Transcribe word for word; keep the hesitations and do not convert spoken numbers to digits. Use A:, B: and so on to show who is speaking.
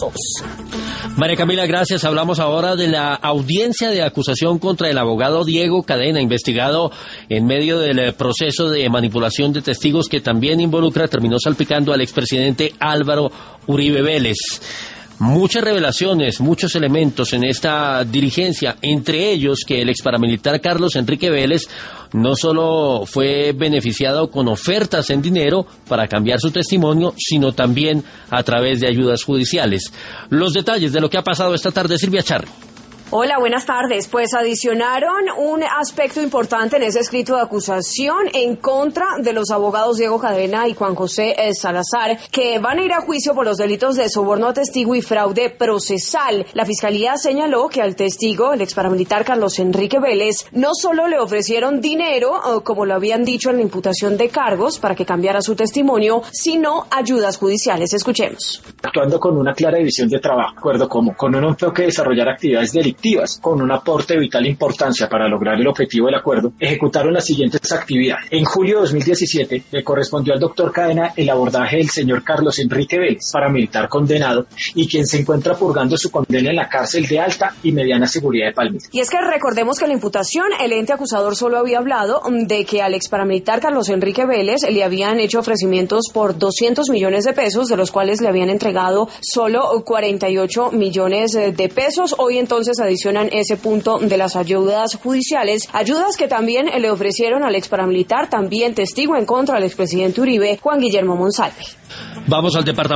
A: María Camila, gracias. Hablamos ahora de la audiencia de acusación contra el abogado Diego Cadena, investigado en medio del proceso de manipulación de testigos que también involucra, terminó salpicando al expresidente Álvaro Uribe Vélez. Muchas revelaciones, muchos elementos en esta diligencia, entre ellos que el exparamilitar Carlos Enrique Vélez no solo fue beneficiado con ofertas en dinero para cambiar su testimonio, sino también a través de ayudas judiciales. Los detalles de lo que ha pasado esta tarde, Silvia Charri.
B: Hola, buenas tardes. Pues adicionaron un aspecto importante en ese escrito de acusación en contra de los abogados Diego Cadena y Juan José Salazar, que van a ir a juicio por los delitos de soborno a testigo y fraude procesal. La Fiscalía señaló que al testigo, el exparamilitar Carlos Enrique Vélez, no solo le ofrecieron dinero, como lo habían dicho en la imputación de cargos, para que cambiara su testimonio, sino ayudas judiciales. Escuchemos.
C: Actuando con una clara división de trabajo, acuerdo como con un enfoque de desarrollar actividades delictivas, con un aporte de vital importancia para lograr el objetivo del acuerdo, ejecutaron las siguientes actividades. En julio de dos mil diecisiete le correspondió al doctor Cadena el abordaje del señor Carlos Enrique Vélez, paramilitar condenado y quien se encuentra purgando su condena en la cárcel de alta y mediana seguridad de Palmira.
B: Y es que recordemos que en la imputación el ente acusador solo había hablado de que al exparamilitar Carlos Enrique Vélez le habían hecho ofrecimientos por doscientos millones de pesos, de los cuales le habían entregado solo cuarenta y ocho millones de pesos. Hoy entonces adicionan ese punto de las ayudas judiciales, ayudas que también le ofrecieron al exparamilitar, también testigo en contra del expresidente Uribe, Juan Guillermo Monsalve.
A: Vamos al departamento.